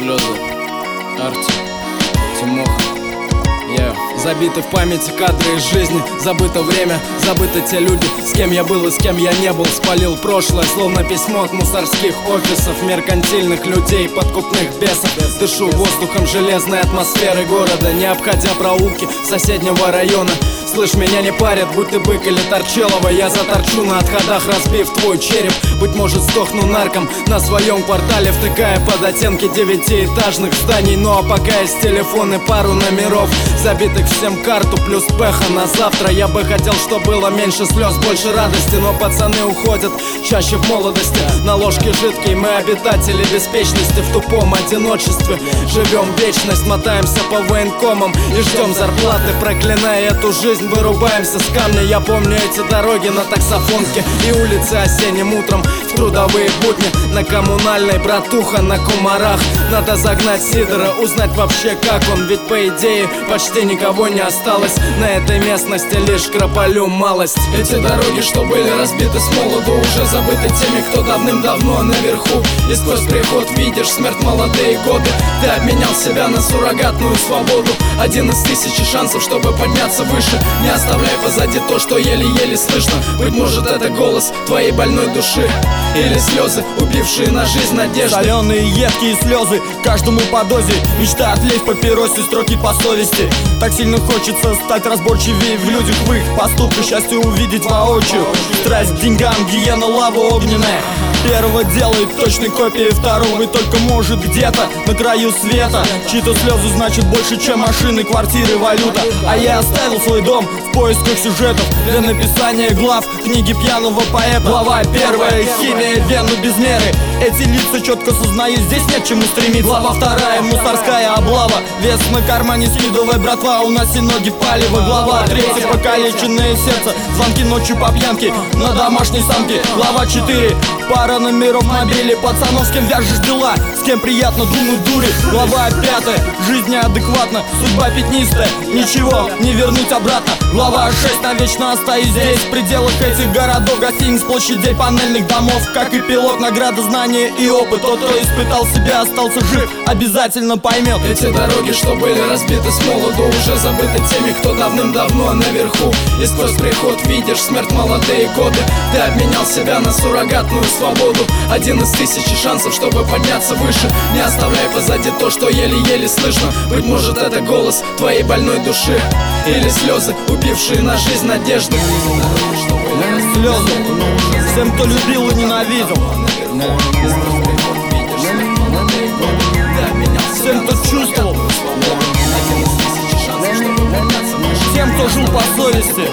слезы. Арти, Тимоха. Забиты в памяти кадры из жизни, забыто время, забыты те люди, с кем я был и с кем я не был. Спалил прошлое, словно письмо от мусорских офисов, меркантильных людей, подкупных бесов. Дышу воздухом железной атмосферы города, не обходя проулки соседнего района. Слышь, меня не парят, будь ты бык или торчелова. Я заторчу на отходах, разбив твой череп. Быть может, сдохну нарком на своем квартале, втыкая под оттенки 9-этажных зданий. Ну а пока есть телефон и пару номеров, забитых всем карту плюс пеха на завтра. Я бы хотел, чтобы было меньше слез, больше радости, но пацаны уходят чаще в молодости. На ложке жидкие мы обитатели беспечности, в тупом одиночестве живем вечность. Мотаемся по военкомам и ждем зарплаты, проклиная эту жизнь, вырубаемся с камня. Я помню эти дороги на таксофонке и улицы осенним утром в трудовые будни. На коммунальной, братуха, на Кумарах. Надо загнать Сидора, узнать вообще как он, ведь по идее почти никого не осталось на этой местности, лишь крополю малость. Эти дороги, что были разбиты с молоду, уже забыты теми, кто давным-давно наверху. И сквозь приход видишь смерть, молодые годы. Ты обменял себя на суррогатную свободу. Один из тысячи шансов, чтобы подняться выше. Не оставляй позади то, что еле-еле слышно. Быть может, это голос твоей больной души или слезы, убившие на жизнь надежды. Соленые, едкие слезы, каждому по дозе. Мечта отлить папиросе, строки по совести. Так сильно хочется стать разборчивее в людях, в их поступках, счастье увидеть воочию. Страсть к деньгам, гиена, лава огненная. Первого делает точной копией второго, и только может где-то на краю света. Чьи-то слезы значит больше, чем машины, квартиры, валюта. А я оставил свой дом в поисках сюжетов для написания глав книги пьяного поэта. Глава первая, химия, вену без меры. Эти лица четко сознаю, здесь нет к чему стремиться. Глава вторая, мусорская облава. Вес на кармане скидывай, братва, уноси ноги палево. Глава третья, покалеченное сердце, звонки ночью по пьянке на домашней самке. Глава 4, пара номеров мобилей, пацанов, с кем вяжешь дела, с кем приятно думать дури. Глава 5, жизнь неадекватна, судьба пятнистая, ничего не вернуть обратно. Глава 6, навечно остаюсь здесь, в пределах этих городов, гостиниц, площадей, панельных домов. Как и пилот, награда, знания и опыт. Тот, кто испытал себя, остался жив, обязательно поймет. Эти дороги, что были разбиты с молоду, уже забыты теми, кто давным-давно наверху. И сквозь приход видишь смерть, молодые годы. Ты обменял себя на суррогатную свободу. Один из тысячи шансов, чтобы подняться выше. Не оставляй позади то, что еле-еле слышно. Быть может, это голос твоей больной души или слезы, убившие на жизнь надежды. Слезы всем, кто любил и ненавидел, всем, кто чувствовал, тем, кто жил по совести.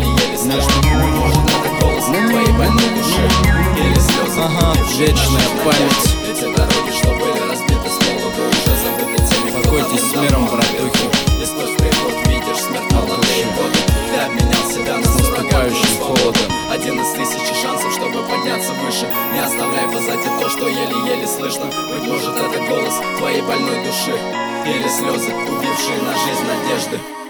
Ага, вечная память. Эти дороги, что были разбиты с молоду, уже забыты теми, покойтесь с миром, братухи. И сквозь приход видишь смерть, молодые годы. Ты обменял себя на наступающим холодом. Один из тысячи шансов, чтобы подняться выше. Не оставляй позади то, что еле-еле слышно. Быть может, это голос твоей больной души или слезы, убившие на жизнь надежды.